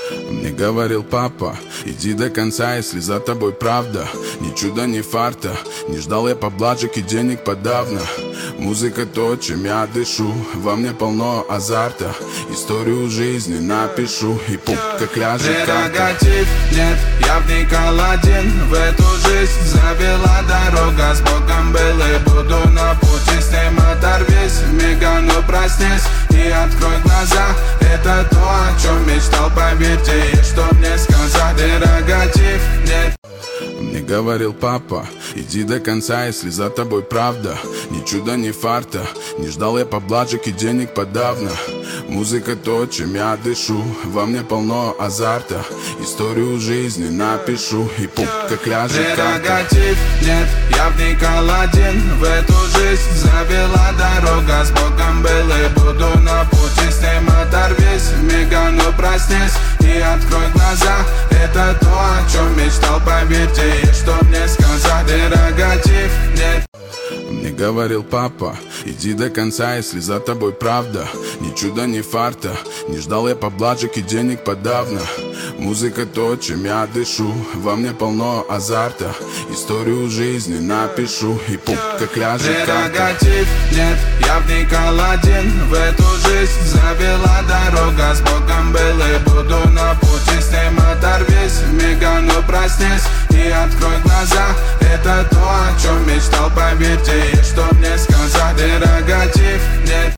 Мне говорил папа, иди до конца, если за тобой правда. Ни чуда, ни фарта, не ждал я поблажек и денег подавно. Музыка то, чем я дышу, во мне полно азарта. Историю жизни напишу, и пуп, как ляжет карта. Прерогатив нет, я вникал один в эту жизнь. Завела дорога, с Богом был и буду на пути. С ним оторвись, мига, ну проснись и открой глаза. Это то, о чем мечтал, поверьте, и что мне сказать. Прерогатив нет. Мне говорил папа, иди до конца, если за тобой правда. Ни чуда, ни фарта, не ждал я поблажек и денег подавно. Музыка то, чем я дышу, во мне полно азарта. Историю жизни напишу, и пуп, как ляжет карта. Прерогатив нет, я вникал один в эту жизнь. Завела дорога, с Богом был и буду на пути. С ним оторвись, мига, ну проснись и открой глаза. Это то, о чем мечтал, поверьте, и что мне сказать. Прерогатив нет. Мне говорил папа, иди до конца, если за тобой правда. Ни чуда, ни фарта, не ждал я поблажек и денег подавно. Музыка то, чем я дышу, во мне полно азарта. Историю жизни напишу, и пуп, как ляжет карта. Прерогатив нет, я вникал один в эту жизнь. Завела дорога, с Богом был и буду на